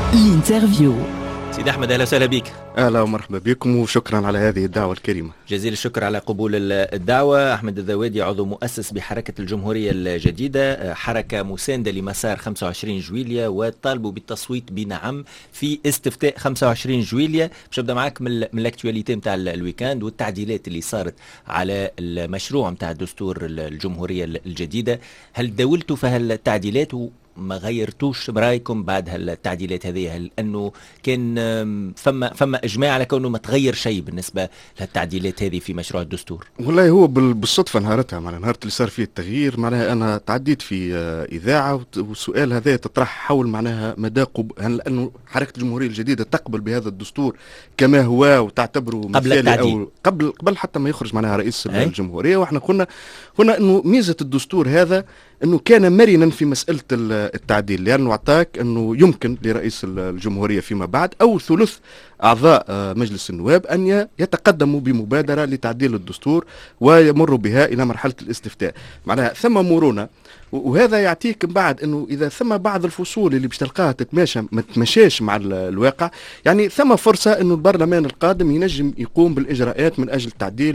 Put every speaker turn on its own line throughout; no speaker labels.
الانترفيو.
سيدي أحمد، أهلا وسهلا بك.
أهلا ومرحبا بكم وشكرا على هذه الدعوة الكريمة.
جزيل الشكر على قبول الدعوة. أحمد الذوادي، عضو مؤسس بحركة الجمهورية الجديدة، حركة مساندة لمسار 25 جويلية، وطالبوا بالتصويت بنعم في استفتاء 25 جويلية. باش نبدا معك من الاكتواليتي نتاع الويكاند والتعديلات اللي صارت على المشروع نتاع الدستور الجمهورية الجديدة. هل داولتوا في هالتعديلات ما غيرتوش برايكم بعد هالتعديلات هذه؟ هل انه كان فما اجماع على كونه ما تغير شيء بالنسبه للتعديلات هذه في مشروع الدستور؟
والله هو بالصدفه نهارتها، معناها نهار اللي صار فيه التغيير، معناها انا تعديت في اذاعه والسؤال هذا تطرح حول معناها مدى هل انه حركه الجمهوريه الجديده تقبل بهذا الدستور كما هو وتعتبره مثالي او قبل حتى ما يخرج معناها رئيس الجمهوريه. واحنا قلنا انه ميزه الدستور هذا انه كان مرنا في مساله التعديل، لانه اعطاك انه يمكن لرئيس الجمهوريه فيما بعد او ثلث اعضاء مجلس النواب ان يتقدموا بمبادره لتعديل الدستور ويمروا بها الى مرحله الاستفتاء. معناها ثم مرونه، وهذا يعطيك بعد انه اذا ثم بعض الفصول اللي باش تلقاها ما تتمشاش مع الواقع، يعني ثم فرصه انه البرلمان القادم ينجم يقوم بالاجراءات من اجل التعديل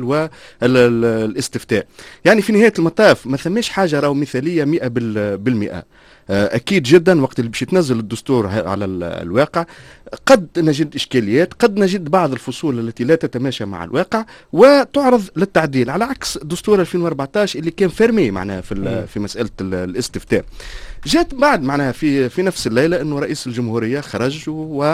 والاستفتاء. يعني في نهايه المطاف ما ثماش حاجه راهو مثاليه 100%. أكيد جدا وقت اللي باش يتنزل الدستور على الواقع قد نجد إشكاليات، قد نجد بعض الفصول التي لا تتماشى مع الواقع وتعرض للتعديل، على عكس دستور 2014 اللي كان فيرمي معناها في مسألة الاستفتاء. جات بعد معناها في نفس الليلة أنه رئيس الجمهورية خرج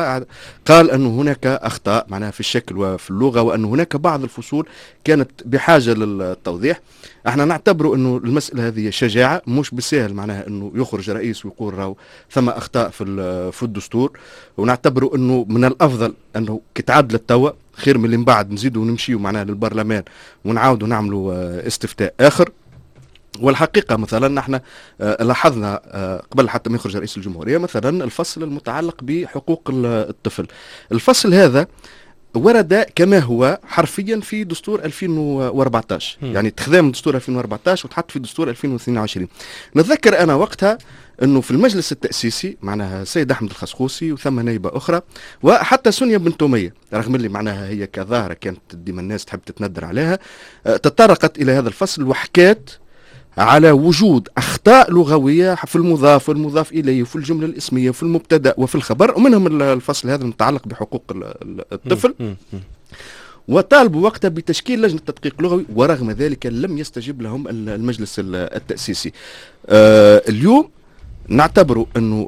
وقال أنه هناك أخطاء معناها في الشكل وفي اللغة، وأن هناك بعض الفصول كانت بحاجة للتوضيح. احنا نعتبر أنه المسألة هذه شجاعة، مش بسهل معناها أنه يخرج رئيس ويقول راهو ثم أخطاء في الدستور، ونعتبر أنه من الأفضل أنه كتعدلت توا خير من اللي من بعد نزيدوا ونمشيوا معناها للبرلمان ونعاودوا نعملوا استفتاء آخر. والحقيقة مثلا نحن لاحظنا قبل حتى ما يخرج رئيس الجمهورية مثلا الفصل المتعلق بحقوق الطفل. الفصل هذا ورد كما هو حرفيا في دستور 2014، يعني تخذاه من دستور 2014 وتحط في دستور 2022. نتذكر أنا وقتها أنه في المجلس التأسيسي معناها سيد أحمد الخسخوسي وثم نائبة أخرى وحتى سونيا بن تومية، رغم اللي معناها هي كظاهرة كانت ديما الناس تحب تتندر عليها، تطرقت إلى هذا الفصل وحكات على وجود أخطاء لغوية في المضاف والمضاف إليه وفي الجملة الاسمية وفي المبتدأ وفي الخبر، ومنهم الفصل هذا المتعلق بحقوق الطفل. وطالبوا وقتها بتشكيل لجنة تدقيق لغوي، ورغم ذلك لم يستجب لهم المجلس التأسيسي. اليوم نعتبر أنه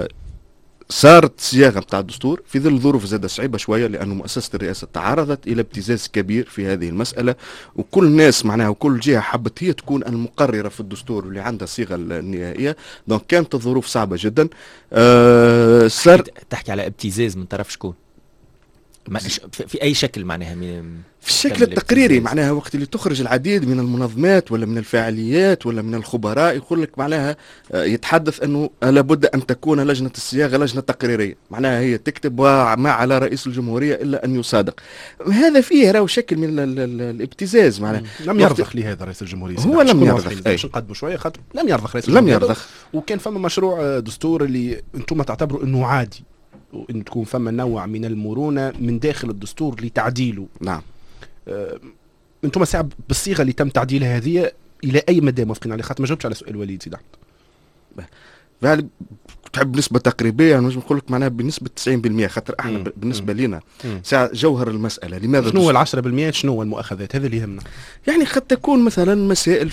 صارت صياغه نتاع الدستور في ظل ظروف زادة صعيبه شويه، لانه مؤسسه الرئاسه تعرضت الى ابتزاز كبير في هذه المساله، وكل الناس معناها وكل جهه حبت هي تكون المقرره في الدستور اللي عندها الصيغه النهائيه. دونك كانت الظروف صعبه جدا.
صار تحكي على ابتزاز من طرف شكون؟ في اي شكل معناها؟
في الشكل التقريري معناها وقت اللي تخرج العديد من المنظمات ولا من الفاعليات ولا من الخبراء يقول لك معناها يتحدث انه لابد ان تكون لجنه الصياغه لجنه تقريريه، معناها هي تكتب وما على رئيس الجمهوريه الا ان يصادق. هذا فيه راهو شكل من الابتزاز معناها.
لم يرضخ لهذا رئيس الجمهوريه،
هو لم يرضخ،
باش نقدموا شويه خاطر لم يرضخ رئيس
الجمهوريه، لم يرضخ.
وكان فما مشروع دستور اللي انتم تعتبروا انه عادي وان تكون فما نوع من المرونه من داخل الدستور لتعديله.
نعم.
انتم صعب بالصيغه اللي تم تعديلها هذه الى اي مدى موافقين عليه؟ خاطر ما جاوبتش على سؤال وليد سيد
احمد. تحب نسبه تقريبيه نجم نقول لك معناها بنسبه 90%، خاطر احنا بالنسبه لنا جوهر المساله لماذا
شنو هو 10%؟ شنو هو المؤاخذات؟ هذا اللي يهمنا.
يعني قد تكون مثلا مسائل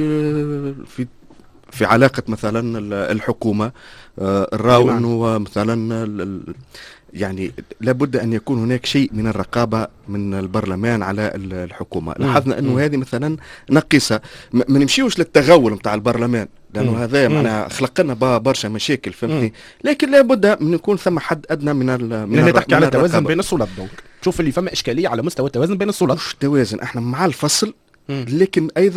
في علاقه مثلا الحكومه، الراو انه مثلا يعني لابد أن يكون هناك شيء من الرقابة من البرلمان على الحكومة. لاحظنا أنه هذه مثلا نقصة، ما نمشيوش للتغول متاع البرلمان لأنه هذا معناها خلق لنا برشا مشاكل، فهمتني. لكن لابد من يكون ثم حد أدنى من
تحكي على التوازن بين السلطات. دونك تشوف اللي فما إشكالية على مستوى التوازن بين السلطات.
مش توازن، احنا مع الفصل لكن أيضا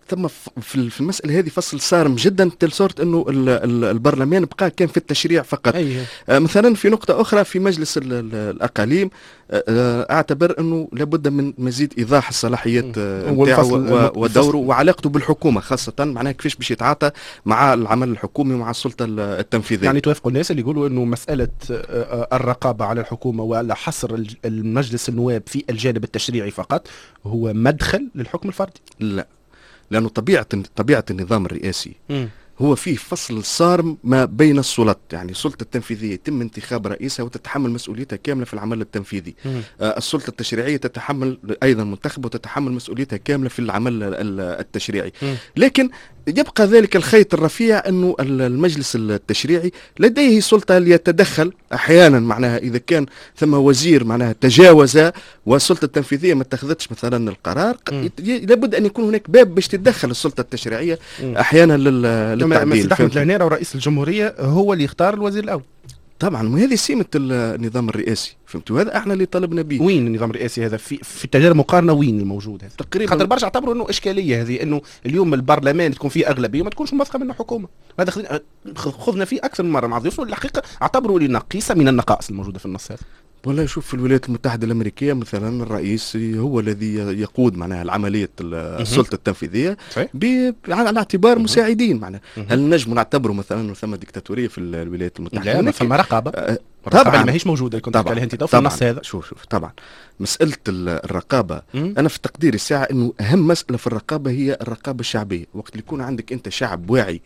ثم في المساله هذه فصل صارم جدا تلصورت انه البرلمان بقى كان في التشريع فقط. مثلا في نقطه اخرى في مجلس الاقاليم اعتبر انه لابد من مزيد ايضاح الصلاحيات نتاعو ودوره وعلاقته بالحكومه، خاصه معناها كيفاش باش يتعاطى مع العمل الحكومي ومع السلطه التنفيذيه.
يعني توافقوا الناس اللي يقولوا انه مساله الرقابه على الحكومه ولا حصر المجلس النواب في الجانب التشريعي فقط هو مدخل للحكم الفردي؟
لا، لانه طبيعه النظام الرئاسي هو فيه فصل صارم ما بين السلطات. يعني السلطة التنفيذية يتم انتخاب رئيسها وتتحمل مسؤوليتها كاملة في العمل التنفيذي. السلطة التشريعية تتحمل أيضا منتخبة وتتحمل مسؤوليتها كاملة في العمل التشريعي. لكن يبقى ذلك الخيط الرفيع أنه المجلس التشريعي لديه سلطة ليتدخل أحيانا، معناها إذا كان ثم وزير معناها تجاوز والسلطة التنفيذية ما اتخذتش مثلا القرار، لابد أن يكون هناك باب باش تتدخل السلطة التشريعية أحيانا للتعديل.
أحمد الهنيرة ورئيس الجمهورية هو اللي يختار الوزير الأول.
طبعا وهذه سمة النظام الرئاسي، فهمتوا؟ هذا احنا اللي طلبنا به.
وين النظام الرئاسي هذا في التجارب المقارنه وين الموجود هذا؟
تقريبا
خاطر برشا اعتبروا انه اشكاليه هذه، انه اليوم البرلمان تكون فيه اغلبيه وما تكونش موافقه منه حكومه. هذا خذنا فيه اكثر من مره مع ضيوفنا، الحقيقه اعتبروا لي نقيصه من النقائص الموجوده في النص هذا.
والله شوف، في الولايات المتحدة الأمريكية مثلا الرئيس هو الذي يقود معناها العملية السلطة التنفيذية على اعتبار مساعدين. معناها هل نجم نعتبره مثلا أنه ثم ديكتاتورية في الولايات المتحدة؟
لا، ثم رقابة.
طبعا
ما هيش موجودة كنت عليها انت في النص هذا.
شوف طبعا مسألة الرقابة أنا في تقديري الساعة أنه أهم مسألة في الرقابة هي الرقابة الشعبية. وقت اللي يكون عندك أنت شعب واعي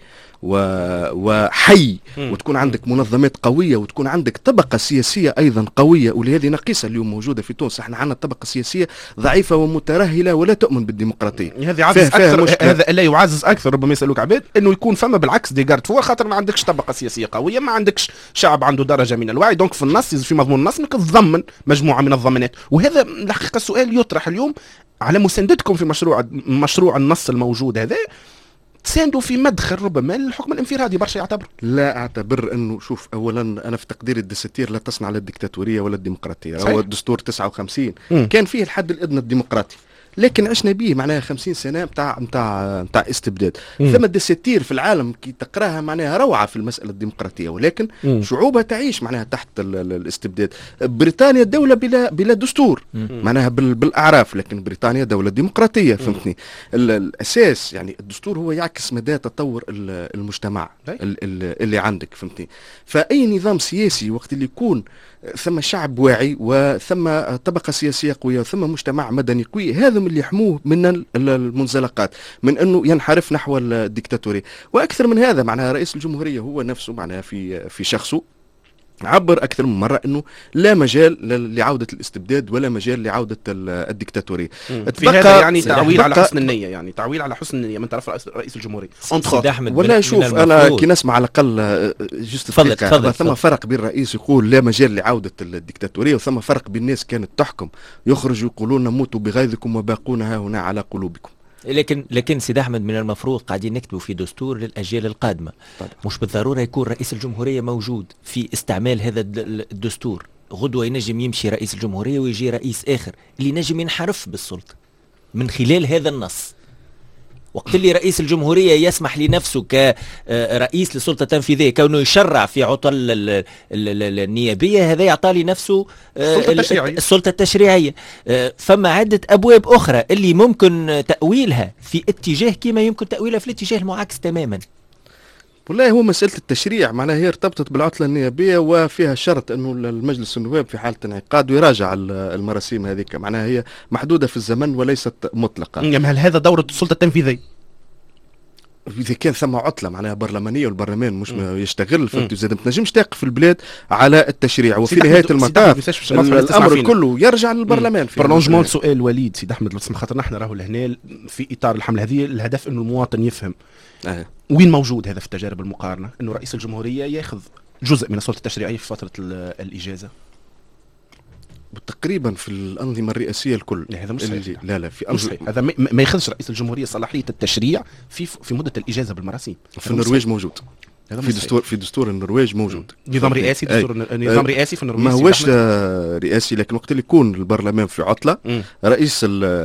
وحي وتكون عندك منظمات قوية وتكون عندك طبقة سياسية أيضا قوية، ولهذه نقيصة اليوم موجودة في تونس. احنا عندنا طبقة سياسية ضعيفة ومترهلة ولا تؤمن بالديمقراطية.
هذا يعزز أكثر، هذا لا يعزز أكثر ربما يسألوك عباد أنه يكون فما بالعكس دي جارد فور، خاطر ما عندكش طبقة سياسية قوية، ما عندكش شعب عنده درجة من الوعي. دونك في النص في مضمون النص انك تضمن مجموعة من الضمانات. وهذا الحقيقة السؤال يطرح اليوم على مساندتكم في مشروع النص الموجود هذا، تساندوا في مدخل ربما الحكم الانفرادي. برشا يعتبر.
لا اعتبر انه شوف، اولا انا في تقديري الدساتير لا تصنع لا الديكتاتوريه ولا الديمقراطيه. هو الدستور 59 كان فيه الحد الادنى الديمقراطي، لكن عشنا به معناها 50 سنه نتاع استبداد. ثم الدساتير في العالم كي تقراها معناها روعه في المساله الديمقراطيه، ولكن شعوبها تعيش معناها تحت الاستبداد. بريطانيا دوله بلا دستور معناها بالاعراف، لكن بريطانيا دوله ديمقراطيه. فهمتني؟ الاساس يعني الدستور هو يعكس مدى تطور المجتمع اللي عندك. فهمتني؟ فاي نظام سياسي وقت اللي يكون ثم شعب واعي وثم طبقة سياسية قوية وثم مجتمع مدني قوي، هذا من اللي يحموه من المنزلقات، من أنه ينحرف نحو الديكتاتورية. وأكثر من هذا معناها رئيس الجمهورية هو نفسه معناها في شخصه عبر أكثر من مرة أنه لا مجال لعودة الاستبداد ولا مجال لعودة الديكتاتورية.
في هذا يعني تعويل على حسن النية، يعني تعويل على حسن النية من طرف رئيس الجمهورية.
ولا شوف، أنا كي نسمع على الأقل جست ثم فرق بين الرئيس يقول لا مجال لعودة الديكتاتورية، وثم فرق بين الناس كانت تحكم يخرجوا يقولون موتوا بغيظكم وباقون ها هنا على قلوبكم.
لكن سيد أحمد، من المفروض قاعدين نكتبوا في دستور للأجيال القادمة. طبعا. مش بالضرورة يكون رئيس الجمهورية موجود في استعمال هذا الدستور. غدوة ينجم يمشي رئيس الجمهورية ويجي رئيس آخر اللي نجم ينحرف بالسلطة من خلال هذا النص. وقت اللي رئيس الجمهورية يسمح لنفسه كرئيس للسلطة التنفيذية كونه يشرع في عطل النيابية، هذا يعطى لنفسه السلطة التشريعية. فما عدة أبواب أخرى اللي ممكن تأويلها في اتجاه كما يمكن تأويلها في الاتجاه المعاكس تماما.
والله هو مسألة التشريع معناها هي ارتبطت بالعطلة النيابية، وفيها شرط أنه المجلس النواب في حالة انعقاد ويراجع المراسيم هذيك، معناها هي محدودة في الزمن وليست مطلقة.
هل هذا دورة السلطة التنفيذية؟
إذا كان ثم عطلة معناها برلمانية والبرلمان مش يشتغل، فهمت؟ زاد ما تنجمش تقف البلاد على التشريع، وفي نهاية المطاف الأمر كله يرجع للبرلمان. في
برلونجمون سؤال وليد سيد أحمد، لو خاطر نحن راهو لهنا في إطار الحملة هذه الهدف أنه المواطن يفهم وين موجود هذا في التجارب المقارنة، أنه رئيس الجمهورية يأخذ جزء من السلطة التشريعية في فترة الإجازة.
تقريبا في الأنظمة الرئاسية الكل.
هذا مش صحيح.
لا في
هذا ما ياخذش رئيس الجمهورية صلاحية التشريع في مدة الإجازة بالمراسيم.
في النرويج موجود. في دستور النرويج موجود
نظام رئاسي، نظام رئاسي في النرويج
ما هوش رئاسي، لكن وقت اللي يكون البرلمان في عطله رئيس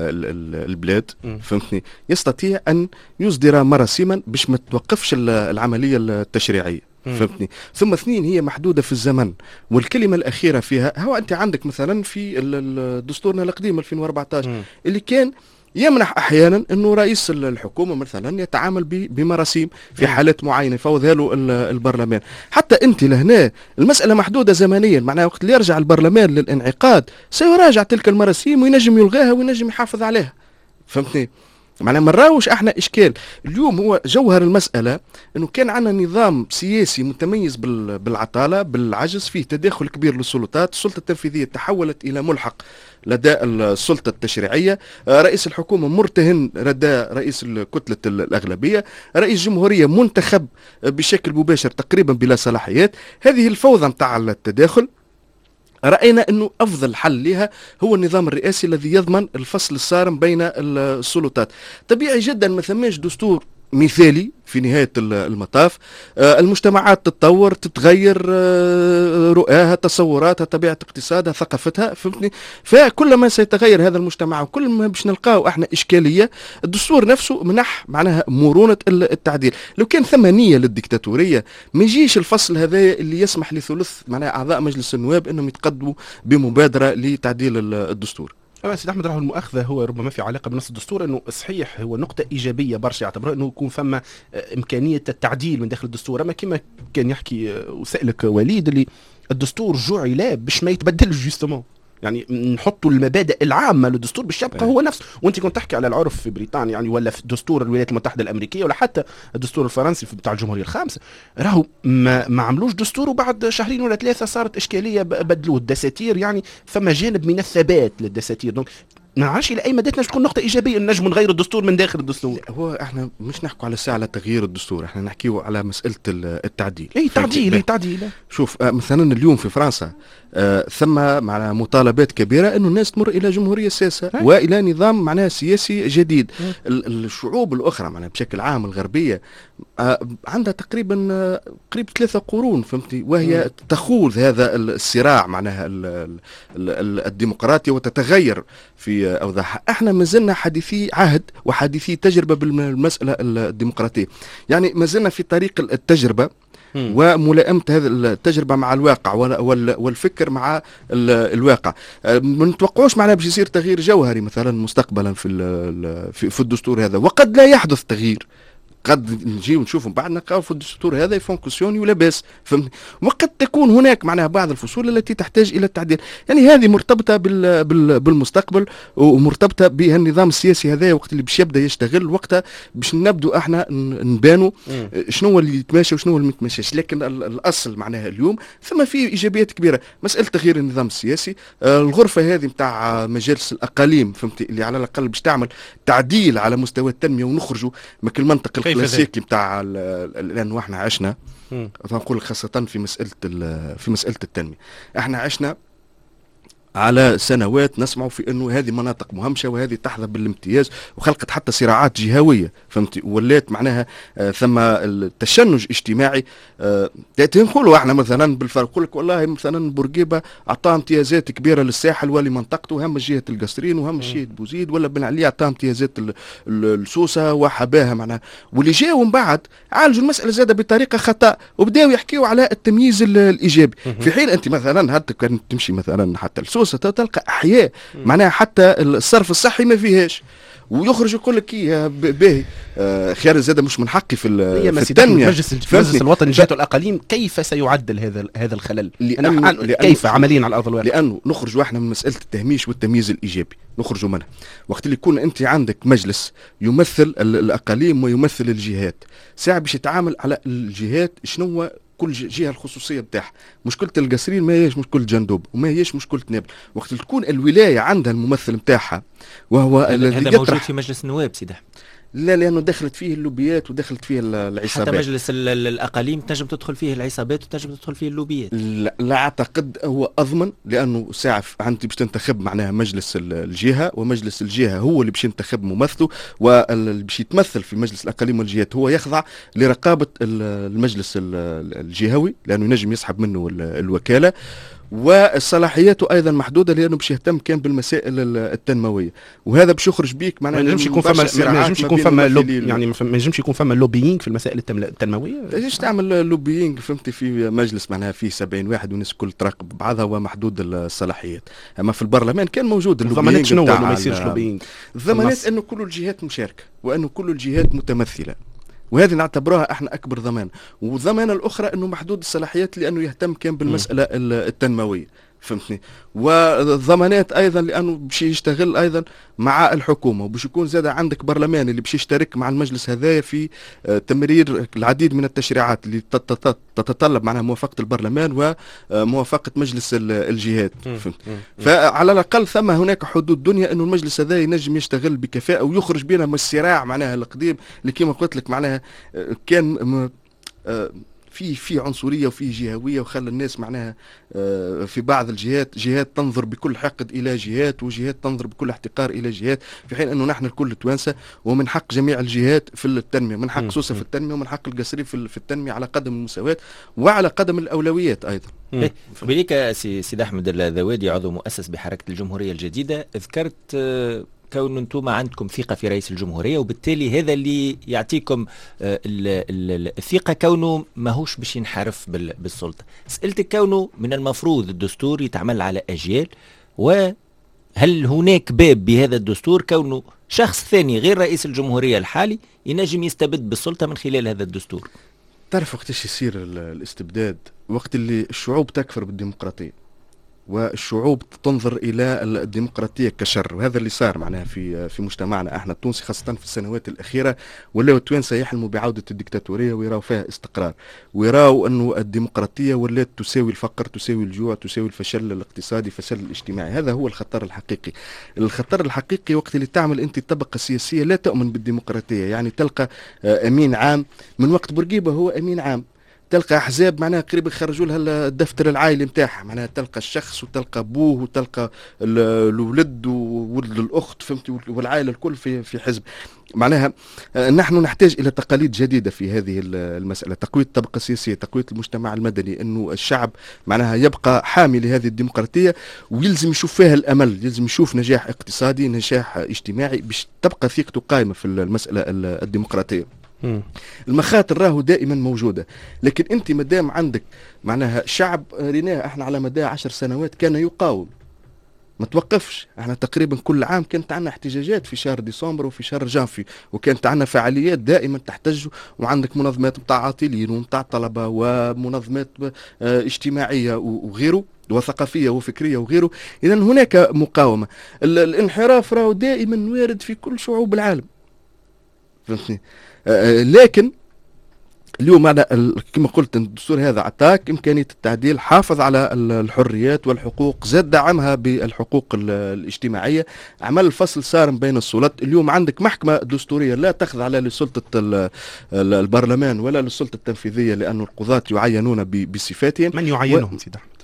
البلاد فهمتني يستطيع ان يصدر مراسيما باش ما توقفش العمليه التشريعيه فهمتني. ثم اثنين هي محدوده في الزمن، والكلمه الاخيره فيها هو انت عندك مثلا في دستورنا القديم 2014 اللي كان يمنح احيانا انه رئيس الحكومه مثلا يتعامل بمراسيم في حالات معينه يفوضها له البرلمان. حتى انت لهنا المساله محدوده زمنيا، معناها وقت اللي يرجع البرلمان للانعقاد سيراجع تلك المراسيم وينجم يلغاها وينجم يحافظ عليها فهمتني. معناها ما نراوش احنا اشكال اليوم. هو جوهر المساله انه كان عندنا نظام سياسي متميز بالعطاله بالعجز، فيه تداخل كبير للسلطات، السلطه التنفيذيه تحولت الى ملحق لدى السلطه التشريعيه، رئيس الحكومه مرتهن لدى رئيس كتله الاغلبيه، رئيس جمهوريه منتخب بشكل مباشر تقريبا بلا صلاحيات. هذه الفوضى نتاع التداخل رأينا أنه أفضل حل لها هو النظام الرئاسي الذي يضمن الفصل الصارم بين السلطات. طبيعي جدا ما ثماش دستور مثالي في نهاية المطاف، المجتمعات تتطور تتغير، رؤاها تصوراتها طبيعة اقتصادها ثقافتها فهمتني. فكل ما سيتغير هذا المجتمع وكل ما باش نلقاو احنا إشكالية، الدستور نفسه منح معناها مرونة التعديل. لو كان ثم نية للديكتاتورية ما يجيش الفصل هذا اللي يسمح لثلث معناها أعضاء مجلس النواب أنهم يتقدموا بمبادرة لتعديل الدستور.
سيد احمد، راهو المؤاخذه هو ربما في علاقه بنص الدستور، انه صحيح هو نقطه ايجابيه برشا يعتبرها انه يكون ثم امكانيه التعديل من داخل الدستور، اما كما كان يحكي وسائلك وليد اللي الدستور جعل باش ما يتبدلش جوستومون، يعني نحطوا المبادئ العامه للدستور باش يبقى هو نفسه. وانت كنت تحكي على العرف في بريطانيا يعني ولا في دستور الولايات المتحده الامريكيه ولا حتى الدستور الفرنسي بتاع الجمهوريه الخامسه، راهو ما عملوش دستور وبعد شهرين ولا ثلاثه صارت اشكاليه بدلوه الدساتير، يعني ثم جانب من الثبات للدساتير. دونك ما نعرفش الى اي مدى تكون نقطه ايجابيه نجم نغير الدستور من داخل الدستور.
هو احنا مش نحكوا على ساعه على تغيير الدستور، احنا نحكيو على مساله التعديل.
اي تعديل.
شوف مثلا اليوم في فرنسا ثم معناها مطالبات كبيره انه الناس تمر الى جمهوريه سياسه والى نظام معناها سياسي جديد. الشعوب الاخرى معناها بشكل عام الغربيه عندها تقريبا قريب 3 قرون فهمتي، وهي تخوض هذا الصراع معناها الديمقراطية وتتغير في أوضاعها. احنا ما زلنا حديثي عهد وحديثي تجربة بالمسألة الديمقراطية، يعني ما زلنا في طريق التجربة وملائمة هذه التجربة مع الواقع والفكر مع الواقع. ما نتوقعوش معناها باش يصير تغيير جوهري مثلا مستقبلا في الدستور هذا، وقد لا يحدث تغيير، قد نجي ونشوف بعد نلقاو في الدستور هذا يفونكسيوني ولا باس فهمني. وقد تكون هناك معناها بعض الفصول التي تحتاج الى التعديل، يعني هذه مرتبطه بالمستقبل ومرتبطه بالنظام السياسي هذا وقت اللي باش يبدا يشتغل، وقتها باش نبدو احنا نبانوا شنو اللي يتماشى وشنو اللي ما يتماشاش. لكن الاصل معناها اليوم ثم فيه ايجابيات كبيره، مساله تغيير النظام السياسي، الغرفه هذه نتاع مجالس الاقاليم فهمتي اللي على الاقل باش تعمل تعديل على مستوى التنميه ونخرجوا من المنطق الكلاسيكي بتاع لانه احنا عشنا نقول خاصه في مساله التنميه، احنا عشنا على سنوات نسمعوا في انه هذه مناطق مهمشه وهذه تحظى بالامتياز، وخلقت حتى صراعات جهويه فهمتي، ولات معناها ثم التشنج اجتماعي. نقولوا احنا مثلا بالفرق يقول لك والله مثلا بورقيبه اعطاه امتيازات كبيره للساحل ولمنطقته، هم جهه القصرين وهم جهه بوزيد، ولا بن علي اعطاه امتيازات السوسه وحباها معناها، واللي جاوا من بعد عالجوا المساله زاده بطريقه خطا وبداوا يحكيوا على التمييز الايجابي. في حين انت مثلا حتى كان تمشي مثلا حتى السوسه تلقى احياء معناها حتى الصرف الصحي ما فيهاش، ويخرج يقول لك باهي خيار زاده مش من حقي في التنميه.
مجلس الوطني للجهات والاقاليم كيف سيعدل هذا الخلل؟ كيف عمليا على ارض الواقع؟
لانه نخرجوا احنا من مساله التهميش والتمييز الايجابي، نخرجوا منها وقت اللي يكون انت عندك مجلس يمثل الاقاليم ويمثل الجهات، ساعه باش يتعامل على الجهات شنو كل جهه الخصوصيه بتاعها. مشكله القصرين ما هيش مشكله جندوب وما هيش مشكله نابل، وقت تكون الولايه عندها الممثل بتاعها وهو
هذا موجود في مجلس النواب سيدي.
لا، لانه دخلت فيه اللوبيات ودخلت فيه العصابات.
حتى مجلس الاقاليم تنجم تدخل فيه العصابات وتنجم تدخل فيه اللوبيات.
لا اعتقد هو اضمن، لانه ساعه انت باش تنتخب معناها مجلس الجهه، ومجلس الجهه هو اللي باش ينتخب ممثله، واللي باش يتمثل في مجلس الاقاليم والجهات هو يخضع لرقابه المجلس الجهوي، لانه ينجم يسحب منه الوكاله، وصلاحياته ايضا محدوده، لانه باش يهتم كان بالمسائل التنمويه، وهذا باش يخرج بيك معناها
ما ينجمش يكون فما لوبيينغ في المسائل التنمويه.
ايش تعمل لوبيينغ فهمتي في مجلس معناها فيه 70 واحد والناس الكل تراقب بعضها ومحدود الصلاحيات. اما في البرلمان كان موجود
اللوبيينغ. شنو انه ما يصيرش لوبيينغ؟
الضمانات انه كل الجهات مشاركه، وانه كل الجهات متمثله، وهذه نعتبروها احنا اكبر ضمان. والضمانه الاخرى انه محدود الصلاحيات، لانه يهتم كان بالمساله التنمويه، فهمتني. والضمانات ايضا لانه باش يشتغل ايضا مع الحكومه، وباش يكون زاد عندك برلمان اللي باش يشترك مع المجلس هذايا في تمرير العديد من التشريعات اللي تتطلب معناها موافقه البرلمان وموافقه مجلس الجهات. فعلى الاقل ثم هناك حدود دنيا انه المجلس هذا ينجم يشتغل بكفاءه ويخرج بنا من الصراع معناها القديم اللي كما قلت لك معناها كان في عنصريه وفي جهويه، وخلى الناس معناها في بعض الجهات جهات تنظر بكل حقد الى جهات، وجهات تنظر بكل احتقار الى جهات، في حين انه نحن الكل توانسه، ومن حق جميع الجهات في التنميه، من حق سوسه في التنميه، ومن حق القصري في التنميه على قدم المساواه وعلى قدم الاولويات ايضا.
بليك سيد احمد الذوادي عضو مؤسس بحركه الجمهوريه الجديده، ذكرت كون انتم عندكم ثقة في رئيس الجمهورية، وبالتالي هذا اللي يعطيكم الثقة كونه ماهوش باش ينحرف بالسلطة. سألتك كونه من المفروض الدستور يتعمل على أجيال، وهل هناك باب بهذا الدستور كونه شخص ثاني غير رئيس الجمهورية الحالي ينجم يستبد بالسلطة من خلال هذا الدستور؟
تعرف وقتاش يصير الاستبداد؟ وقت اللي الشعوب تكفر بالديمقراطية والشعوب تنظر الى الديمقراطيه كشر، وهذا اللي صار معناها في مجتمعنا احنا التونسي، خاصه في السنوات الاخيره ولاو التوانسه يحلموا بعوده الديكتاتوريه ويراو فيها استقرار، ويراو انه الديمقراطيه ولات تساوي الفقر، تساوي الجوع، تساوي الفشل الاقتصادي، الفشل الاجتماعي. هذا هو الخطر الحقيقي. الخطر الحقيقي وقت اللي تعمل انت طبقه سياسيه لا تؤمن بالديمقراطيه، يعني تلقى امين عام من وقت بورقيبه هو امين عام، تلقى احزاب معناها قريب يخرجوا لها الدفتر العائلي نتاعها، معناها تلقى الشخص وتلقى ابوه وتلقى الولد وولد الاخت فهمتي، والعائله الكل في حزب. معناها نحن نحتاج الى تقاليد جديده في هذه المساله، تقويه الطبقه السياسيه، تقويه المجتمع المدني، انه الشعب معناها يبقى حامي لهذه الديمقراطيه، ويلزم يشوف فيها الامل، يلزم يشوف نجاح اقتصادي، نجاح اجتماعي، باش تبقى ثقته قائمه في المساله الديمقراطيه. المخاطر راهو دائما موجودة، لكن انت مدام عندك معناها شعب ريناه احنا على مدى 10 سنوات كان يقاوم ما توقفش. احنا تقريبا كل عام كانت عندنا احتجاجات في شهر ديسمبر وفي شهر جانفي، وكانت عندنا فعاليات دائما تحتج، وعندك منظمات متاع عاطلين ومتاع طلبة ومنظمات اجتماعية وغيره وثقافية وفكرية وغيره. إذا هناك مقاومة. الانحراف راهو دائما وارد في كل شعوب العالم، فهمتني. لكن اليوم أنا كما قلت الدستور هذا عطاك إمكانية التعديل، حافظ على الحريات والحقوق، زاد دعمها بالحقوق الاجتماعية، عمل الفصل صار بين السلطات. اليوم عندك محكمة دستورية لا تخضع لا لسلطة البرلمان ولا للسلطة التنفيذية، لأن القضاة يعينون بصفاتهم.
من يعينهم سيد أحمد؟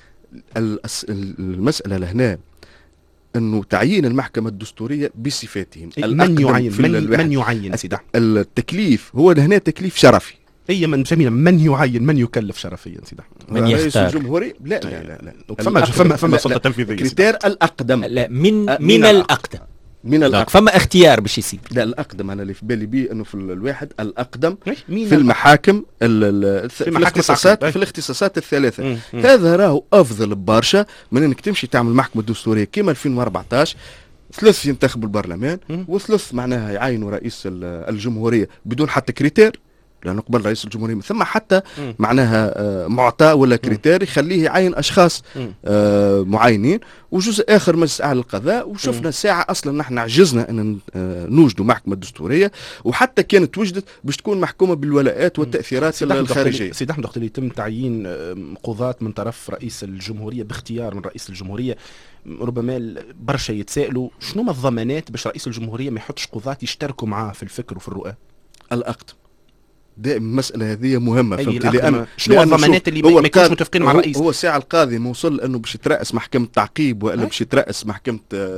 المسألة لهنا انه تعيين المحكمة الدستورية بصفاتهم.
من يعين سيد أحمد؟
التكليف هو هنا تكليف شرفي.
هي من جميلة، من يعين، من يكلف شرفيا سيد أحمد؟
من يختار؟
رئيس الجمهورية؟ لا لا
لا فما سلطة تنفيذية.
كريتير الأقدم.
لا من الأقدم.
من الأقدم.
فما اختيار باش يصير.
لا الأقدم أنا اللي في بالي بيه أنه في الواحد الأقدم في المحاكم في الاختصاصات الثلاثة. هذا راهو أفضل برشا من أنك تمشي تعمل محكمة دستورية كما 2014 ثلاث ينتخبوا البرلمان وثلاث معناها يعينوا رئيس الجمهورية بدون حتى كريتير. لأنه قبل رئيس الجمهورية ثم حتى معناها معطى ولا كريتير يخليه يعين أشخاص معينين، وجزء آخر مجلس أعلى القضاء. وشفنا ساعة أصلا نحن عجزنا أن نوجدوا محكمة دستورية، وحتى كانت وجدت باش تكون محكومة بالولاءات والتأثيرات الخارجية.
سيد أحمد وقت اللي يتم تعيين قضاة من طرف رئيس الجمهورية باختيار من رئيس الجمهورية، ربما برشا يتسائلوا شنو ما الضمانات باش رئيس الجمهورية ما يحطش قضاة يشتركوا معاه في الفكر وفي الرؤى؟
الأقدم دائما المسألة هذه مهمة، فهمت؟
لأن شنو الضمانات اللي ما يكونش متفقين مع الرئيس؟
هو ساعة القاضي موصل أنه باش يترأس محكمة تعقيب ولا باش يترأس محكمة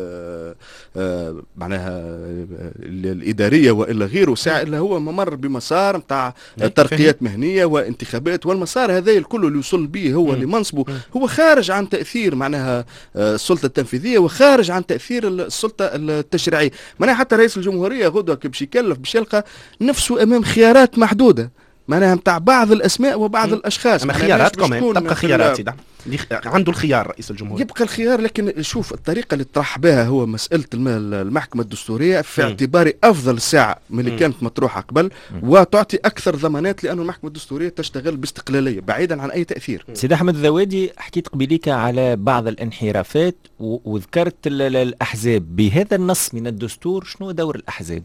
معناها الإدارية وإلا غيره، ساعة إلا هو ممر بمسار متاع ترقيات مهنية وانتخابات، والمسار هذا الكل اللي يوصل به هو لمنصبه هو خارج عن تأثير معناها السلطة التنفيذية وخارج عن تأثير السلطة التشريعية. معناها حتى رئيس الجمهورية غدوة باش يكلف باش يلقى نفسه أمام خيارات محدودة معناها متاع بعض الاسماء وبعض الاشخاص.
اما خيارات كمان تبقى خيارات سيدي، عنده الخيار رئيس الجمهورية،
يبقى الخيار. لكن شوف الطريقه اللي طرح بها هو مساله المحكمه الدستوريه في اعتباري افضل ساعه من اللي كانت مطروحه قبل، وتعطي اكثر ضمانات لانه المحكمه الدستوريه تشتغل باستقلاليه بعيدا عن اي تاثير.
سيد احمد الذوادي، حكيت قبيليك على بعض الانحرافات وذكرت الاحزاب. بهذا النص من الدستور شنو دور الاحزاب؟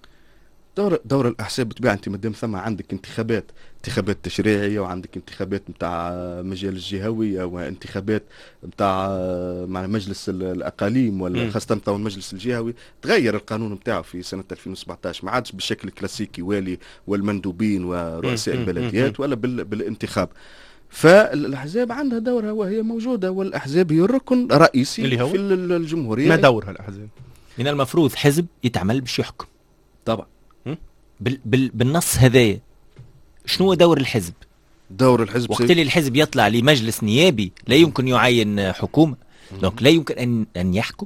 دور الاحزاب بطبيعه انت مادام ثم عندك انتخابات تشريعيه، وعندك انتخابات نتاع مجال الجهويه، وانتخابات نتاع مع مجلس الاقاليم ولا خاصه نتاع المجلس الجهوي، تغير القانون نتاعو في سنه 2017، ما عادش بالشكل الكلاسيكي والي والمندوبين ورؤساء البلديات ولا بالانتخاب. فالاحزاب عندها دورها وهي موجوده، والاحزاب هي الركن الرئيسي
اللي هو
في الجمهوريه.
ما دورها الاحزاب؟
من المفروض حزب يتعمل باش يحكم
طبعا.
بالنص هذايا شنو دور الحزب؟
دور الحزب
وقت اللي الحزب يطلع لمجلس نيابي لا يمكن يعين حكومة، دونك لا يمكن أن يحكم.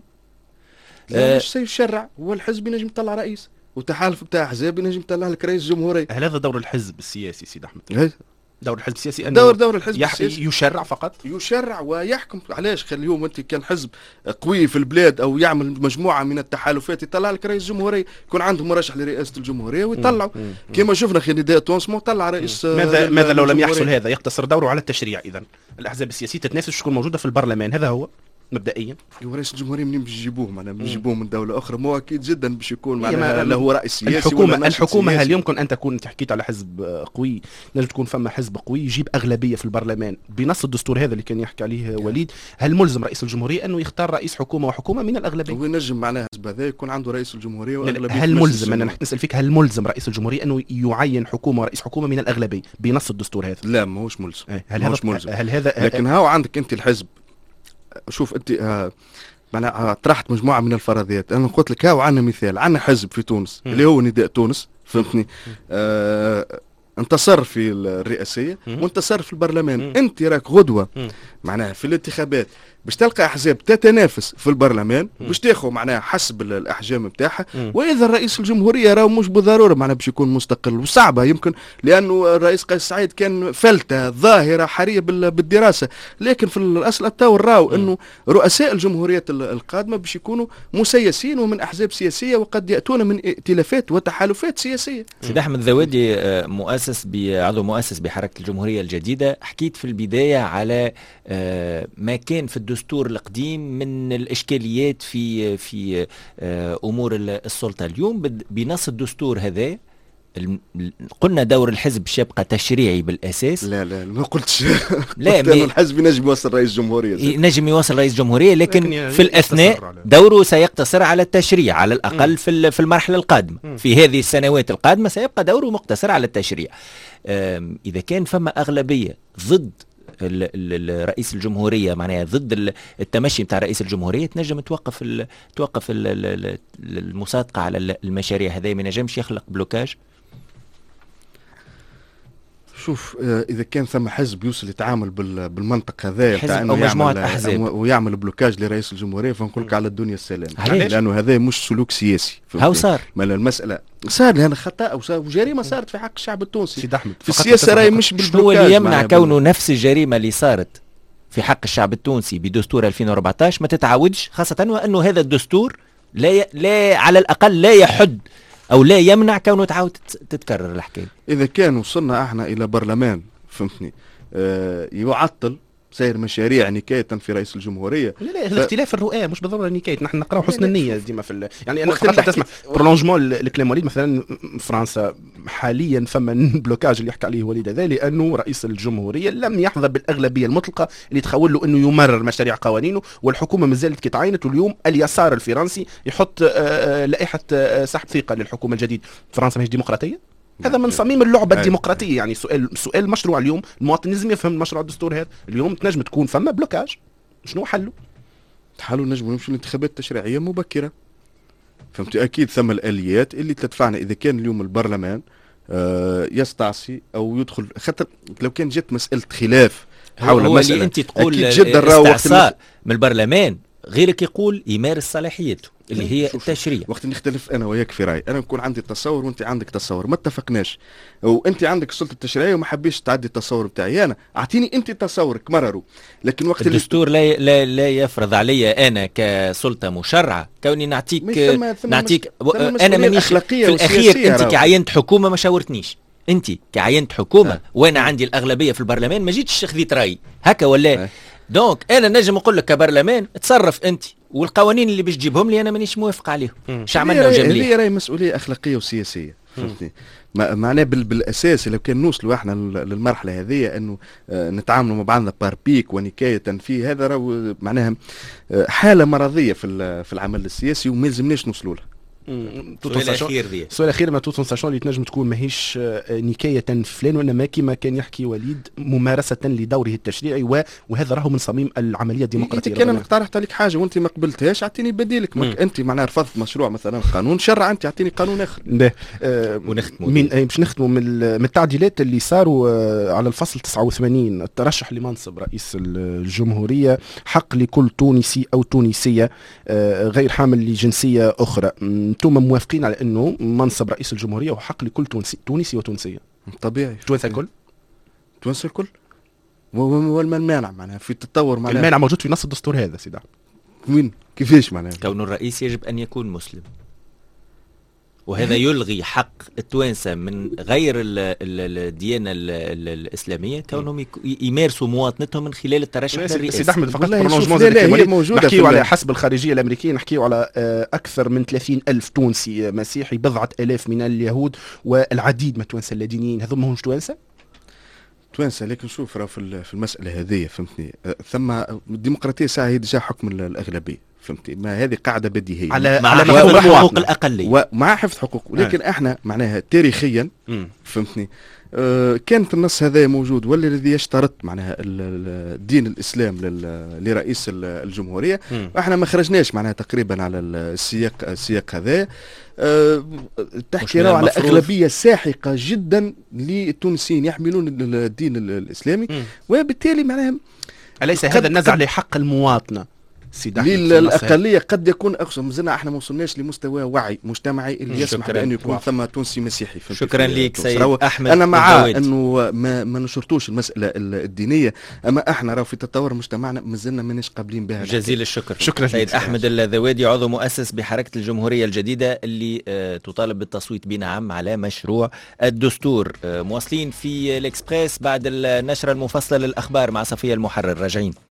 مش سيشرع، هو الحزب ينجم يطلع رئيس، وتحالف بتاع أحزاب ينجم يطلع لك رئيس جمهورية.
هل هذا دور الحزب السياسي سيد أحمد؟ دور الحزب السياسي أنه
دور الحزب السياسي
يشرع فقط،
يشرع ويحكم. علاش خلي اليوم انت كان حزب قوي في البلاد او يعمل مجموعه من التحالفات يطلع لك رئيس جمهوريه، يكون عنده مرشح لرئاسه الجمهوريه ويطلعوا كما شفنا خنداء تونس ما طلع رئيس.
ماذا لو لم يحصل هذا؟ يقتصر دوره على التشريع. اذا الاحزاب السياسيه تتنافس تكون موجوده في البرلمان، هذا هو مبدئيا.
رئيس الجمهوريه منين باش يجيبوه؟ معناها يجيبوه من دوله اخرى، مو اكيد جدا باش يكون معناها له راي سياسي.
الحكومه هل يمكن ان تكون، انت حكيت على حزب قوي، نجم تكون فما حزب قوي يجيب اغلبيه في البرلمان بنص الدستور هذا اللي كان يحكي عليه وليد؟ هل ملزم رئيس الجمهوريه انه يختار رئيس حكومه وحكومه من الاغلبيه؟
هو ينجم معناها الحزب هذا يكون عنده رئيس الجمهوريه واغلبيه.
هل ملزم، انا نسال فيك، هل ملزم رئيس الجمهوريه انه يعين حكومه ورئيس حكومه من الاغلبيه بنص الدستور هذا؟
لا ماهوش ملزم.
هل هذا
لكن هاو عندك انت الحزب. شوف انت معناها طرحت مجموعه من الفرضيات. انا قلت لك هاو عندنا مثال، عندنا حزب في تونس اللي هو نداء تونس، فهمتني؟ انتصر في الرئاسيه وانتصر في البرلمان. انت راك غدوه معناها في الانتخابات باش تلقى احزاب تتنافس في البرلمان باش تاخذ معناها حسب الاحجام نتاعها، واذا الرئيس الجمهوريه راهو مش بالضروره معناها باش يكون مستقل، وصعبه يمكن لانه الرئيس قيس سعيد كان فلته ظاهره حريه بالدراسه. لكن في الاصل التو راو انه رؤساء الجمهوريات القادمه باش يكونوا مسيسين ومن احزاب سياسيه، وقد ياتون من ائتلافات وتحالفات سياسيه.
سيد احمد الذوادي، عضو مؤسس بحركه الجمهوريه الجديده، حكيت في البدايه على ما كان في الدستور القديم من الإشكاليات في أمور السلطة. اليوم بنص الدستور هذا قلنا دور الحزب يبقى تشريعي بالأساس.
لا ما قلتش.
لا
الحزب ينجم يوصل رئيس جمهورية،
نجم يوصل رئيس جمهورية، لكن في الأثناء دوره سيقتصر على التشريع على الأقل في المرحلة القادمة. في هذه السنوات القادمة سيبقى دوره مقتصر على التشريع. إذا كان فما أغلبية ضد رئيس الجمهورية، معناها ضد التمشي بتاع رئيس الجمهورية، تنجم توقف المصادقة على المشاريع هذه، ما نجمش يخلق بلوكاج.
شوف اذا كان ثم حزب يوصل يتعامل بالمنطق هذا
تاع انه مجموعه احزاب
ويعمل بلوكاج لرئيس الجمهوريه، فنقول لك على الدنيا السلام، لانه هذا مش سلوك سياسي.
هاو صار
المساله صار لأن خطأ وجريمه صارت في حق الشعب التونسي.
سيد أحمد
في السياسه راهي مش بالبلوكاج.
شنو اللي يمنع كونه نفس الجريمه اللي صارت في حق الشعب التونسي بدستور 2014 ما تتعاودش، خاصه وانه هذا الدستور لا على الاقل لا يحد او لا يمنع كونه تعاود تتكرر الحكايه.
اذا كان وصلنا احنا الى برلمان فهمتني يعطل سير مشاريع نكاية في رئيس الجمهورية.
لا اختلاف الرؤى مش بالضروره نكاية، نحن نقراو حسن النية ديما في يعني انا خاطر تسمع برولونجمون الكلام وليد مثلا فرنسا حاليا فما بلوكاج اللي يحكي عليه وليد هذا لانه رئيس الجمهورية لم يحظى بالاغلبية المطلقة اللي تخول له انه يمرر مشاريع قوانينه، والحكومة مازالت كي تعينت، واليوم اليسار الفرنسي يحط لائحة سحب ثقة للحكومة الجديدة. فرنسا ماهيش ديمقراطية؟ هذا من صميم اللعبه الديمقراطيه. يعني سؤال مشروع اليوم المواطن لازم يفهم مشروع الدستور هذا. اليوم تنجم تكون فما بلوكاج، شنو حله؟
حلو نجم نمشي لانتخابات تشريعيه مبكره. فهمت؟ اكيد ثم الاليات اللي تدفعنا اذا كان اليوم البرلمان يستعصي او يدخل، خاطر لو كان جت مساله خلاف حول مساله
اللي انت تقول
اكيد جدا راهو
استعصاء من البرلمان، غيرك يقول يمارس صلاحيته اللي هي التشريع.
وقت نختلف انا وياك في راي، انا نكون عندي تصور وانت عندك تصور ما اتفقناش، وانت عندك السلطه التشريعيه وما حبيش تعدي التصور بتاعي، انا اعطيني انت تصورك مرروا. لكن وقت
الدستور لا يفرض علي انا كسلطه مشرعه كوني نعطيك انا مانيش في الاخير. انت كعينت حكومه ما شاورتنيش، انت كعينت حكومه وانا عندي الاغلبيه في البرلمان ما جيتش خذيت رايي هكا ولا دونك انا نجم نقول لك كبرلمان تصرف انت، والقوانين اللي باش تجيبهم لي انا مانيش موافق عليهم. اش عملنا وجمليه؟
هي راهي مسؤوليه اخلاقيه وسياسيه فهمتني. معناه بالاساس لو كان نوصلوا احنا للمرحله هذه انه نتعاملوا مع بعضنا باربيك ونكايه في هذا راهو معناها حاله مرضيه في العمل السياسي وما لازمناش نوصلوا لها.
السؤال الاخير ما توتون اللي تنجم تكون ماهيش نكايه فلان، وانما كما كان يحكي وليد ممارسه لدوره التشريعي، وهذا راهو من صميم العمليه الديمقراطيه.
كان انا اقترحت عليك حاجه وانت ما قبلتهاش اعطيني بديلك. انت معناها رفضت مشروع مثلا قانون شرع، انت اعطيني قانون اخر.
ونختموا
باش نختموا من التعديلات اللي صاروا على الفصل 89. الترشح لمنصب رئيس الجمهوريه حق لكل تونسي او تونسيه غير حامل لجنسيه اخرى. انتم موافقين على انه منصب رئيس الجمهوريه هو حق لكل تونسي وتونسيه؟
طبيعي.
توانسه الكل؟
توانسه الكل. وما المانع معناها في التطور معناها؟
المانع موجود في نص الدستور هذا سيدي.
وين كيفاش معناها؟
كون الرئيس يجب ان يكون مسلم، وهذا يلغي حق التوانسه من غير الديانه الاسلاميه كونهم يمارسوا مواطنتهم من خلال الترشح للرئاسه.
سيد احمد فقط نحكيو على حسب الخارجيه الامريكيه، نحكيو على اكثر من 30,000 تونسي مسيحي، بضعه الاف من اليهود، والعديد من التوانسه اللادينيين. هذول ماهمش توانسه؟
توانسه. لكن شوف راه في المساله هذه فهمتني ثم الديمقراطيه ساعه هي ديجا حكم الاغلبيه فهمتي. ما هذه قاعده بديهيه
على مفهوم حقوق الاقليه
ومع حفظ حقوق. ولكن احنا معناها تاريخيا فهمتني كانت النص هذا موجود، ولا الذي يشترط معناها الدين الاسلام لرئيس الجمهوريه. احنا ما خرجناش معناها تقريبا على السياق هذا. تحكي على اغلبيه ساحقه جدا للتونسيين يحملون الدين الاسلامي، وبالتالي معناها
أليس هذا النزع لحق المواطنة
للأقلية قد يكون أقصى. مازلنا احنا ما وصلناش لمستوى وعي مجتمعي اللي يسمح بأن يكون ثم تونسي مسيحي.
شكرا لك سيد أحمد.
أنا مع أنه ما نشرطوش المسألة الدينية، أما احنا راهو في تطور مجتمعنا مازلنا ماناش قابلين بها.
جزيل الشكر.
شكرا
سيد أحمد الذوادي عضو مؤسس بحركة الجمهورية الجديدة اللي تطالب بالتصويت بنعم على مشروع الدستور. مواصلين في الإكسبريس بعد النشرة المفصلة للأخبار مع صفية المحرر. راجعين.